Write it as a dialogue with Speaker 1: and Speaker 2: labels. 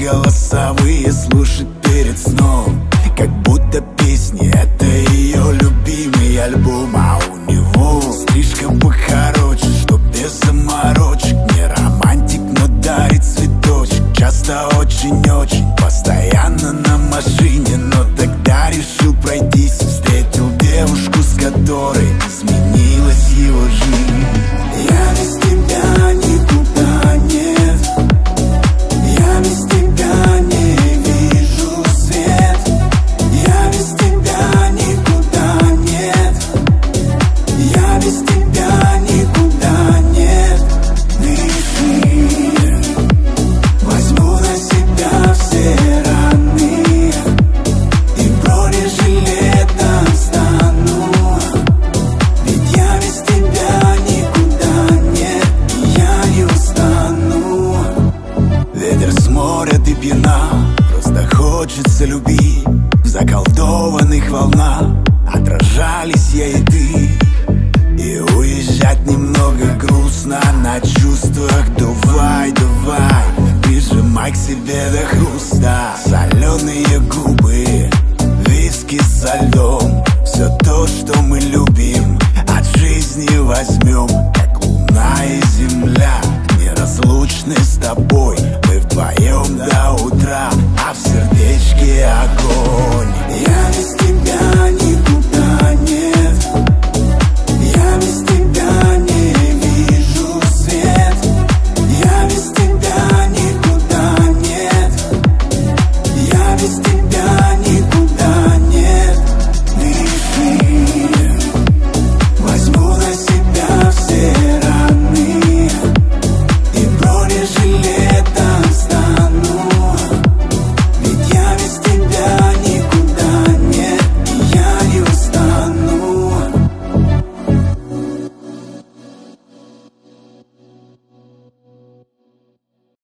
Speaker 1: голосовые слушать перед сном, как будто песни — это ее любимый альбом. А у него стрижка покороче, что без заморочек. Не романтик, но дарит цветочек. Часто очень-очень, постоянно на машине. Но тогда решил пройтись, встретил девушку, с которой изменилась его жизнь. Я без тебя никуда нет, я без тебя не вижу свет. Я без тебя никуда нет, я без тебя никуда нет. Дыши, возьму на себя все раны и бронежилетом стану. Ведь я без тебя никуда нет, и я не устану. Ветер с моря, ты пьяна, просто хочется любить. В заколдованных волнах отражались я и ты. И уезжать немного грустно на чувствах. Давай, давай, прижимай к себе до хруста. Соленые губы, виски со льдом. Все то, что мы любим, от жизни возьмем. Как луна и земля, неразлучны с тобой. Мы вдвоем до утра, а в сердечке огонь. Я без тебя